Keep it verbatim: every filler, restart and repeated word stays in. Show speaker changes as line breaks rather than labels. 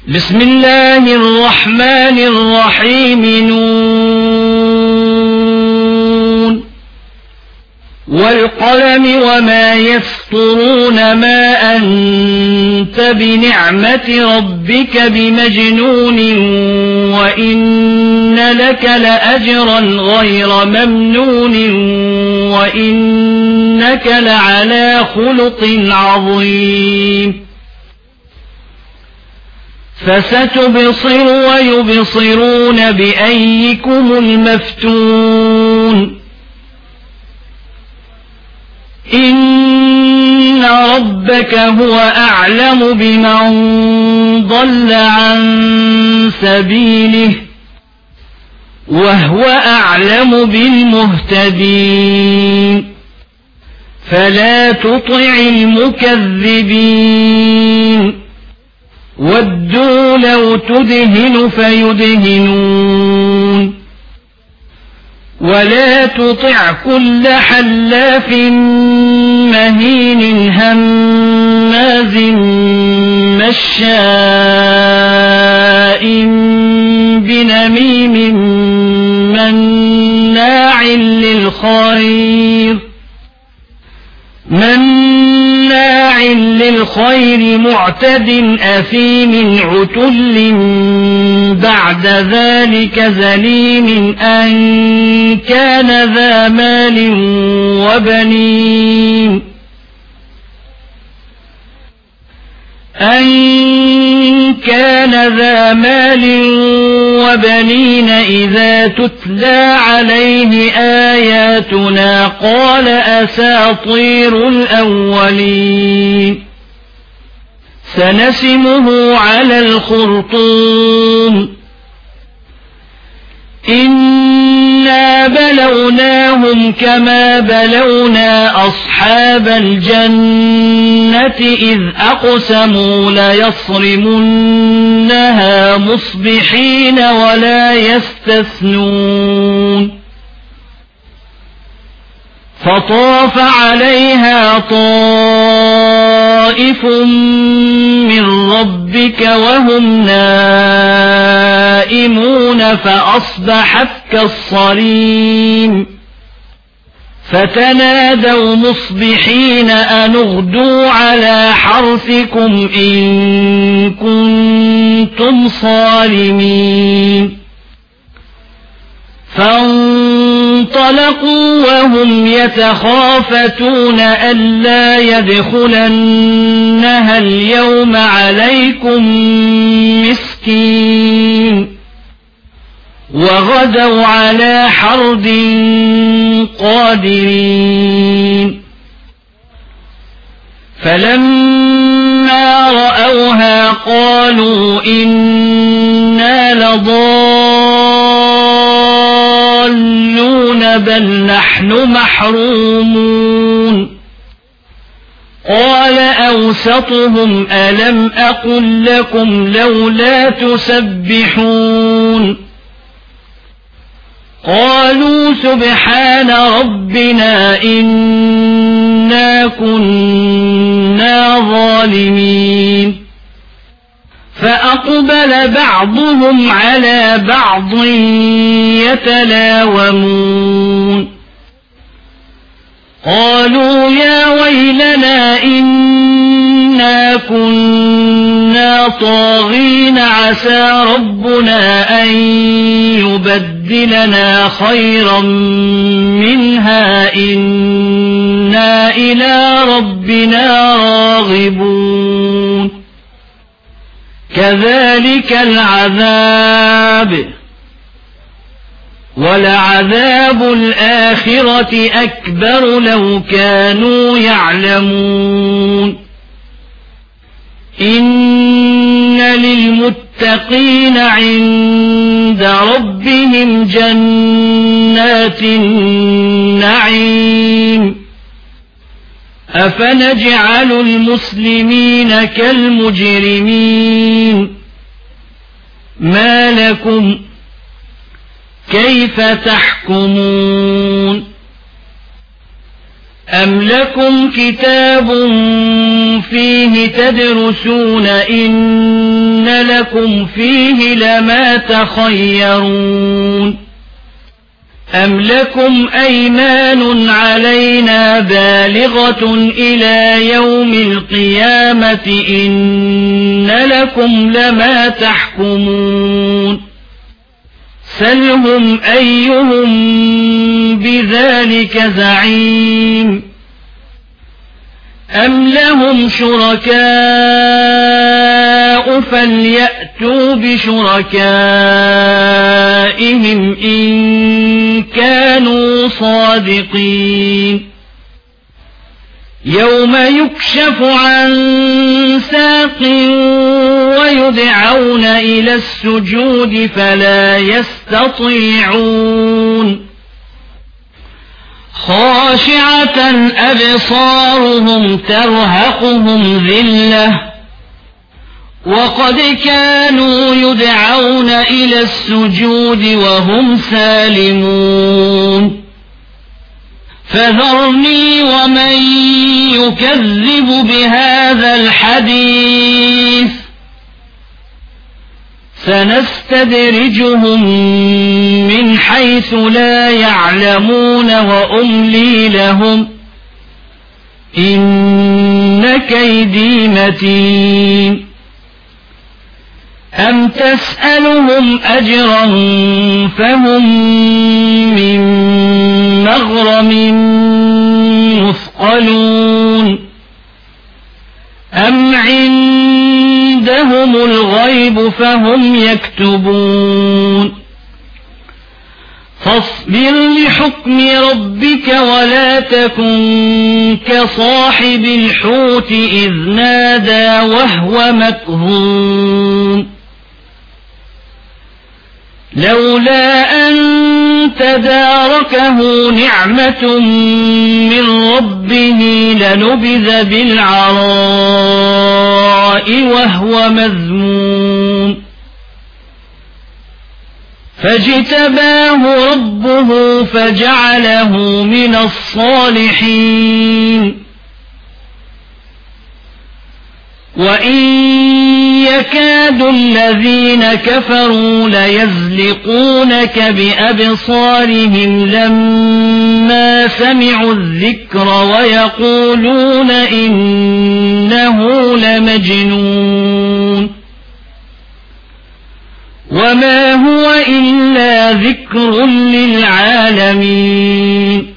بسم الله الرحمن الرحيم نون والقلم وما يسطرون ما أنت بنعمة ربك بمجنون وإن لك لأجرا غير ممنون وإنك لعلى خلق عظيم فستبصر ويبصرون بأيكم المفتون إن ربك هو أعلم بمن ضل عن سبيله وهو أعلم بالمهتدين فلا تطع المكذبين ودوا لو تدهن فيدهنون ولا تطع كل حلاف مهين هماز مشاء بنميم مناع للخير مناع للخير معتد أثيم عتل بعد ذلك زليم أن كان ذا مال وبنين أن كان ذا مال وبنين إذا تتلى عليه آياتنا قال أساطير الأولين سنسمه على الخرطوم إنا بلوناهم كما بلونا أصحاب الجنة إذ أقسموا ليصرمنها مصبحين ولا يستثنون فطاف عليها طائف من ربك وهم نائمون فأصبحت كالصريم فتنادوا مصبحين أن اغدوا على حرثكم إن كنتم صارمين فانطلقوا وهم يتخافتون ألا يدخلنها اليوم عليكم مسكين وغدوا على حرد قادرين فلما رأوها قالوا إنا لضالون بل نحن محرومون قال أوسطهم ألم أقل لكم لولا تسبحون قالوا سبحان ربنا إنا كنا ظالمين فأقبل بعضهم على بعض يتلاومون قالوا يا ويلنا إنا كنا طاغين عسى ربنا أن يبدلنا خيرا منها إنا إلى ربنا راغبون كذلك العذاب ولعذاب الآخرة أكبر لو كانوا يعلمون إن للمتقين عند ربهم جنات النعيم أفنجعل المسلمين كالمجرمين ما لكم كيف تحكمون أم لكم كتاب فيه تدرسون إن لكم فيه لما تخيرون أم لكم أيمان علينا بالغة إلى يوم القيامة إن لكم لما تحكمون سلهم أيهم بذلك زعيم أم لهم شركاء فليأتوا بشركائهم إن كانوا صادقين يوم يكشف عن ساق ويدعون إلى السجود فلا يستطيعون خاشعة أبصارهم ترهقهم ذلة وقد كانوا يدعون إلى السجود وهم سالمون فذرني ومن يكذب بهذا الحديث سنستدرجهم من حيث لا يعلمون وأملي لهم إن كيدي متين أم تسألهم أجرا فهم من مغرم مثقلون أم عندهم الغيب فهم يكتبون فاصبر لحكم ربك ولا تكن كصاحب الحوت إذ نادى وهو مكظوم لولا أن تداركه نعمة من ربه لنبذ بالعراء وهو مذموم فاجتباه ربه فجعله من الصالحين وإن يكاد الذين كفروا ليزلقونك بأبصارهم لما سمعوا الذكر ويقولون إنه لمجنون وما هو إلا ذكر للعالمين